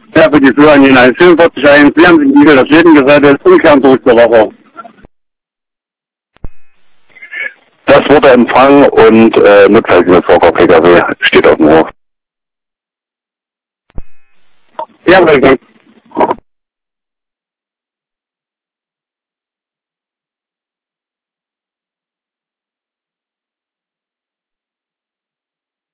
Ja, für die Führer hinein. 44-1, Sie haben sich Igel, das Leben gerettet, umkehren zurück zur Woche. Das wurde empfangen und Notfalldienst PKW steht auf dem Hof. Ja, welcome.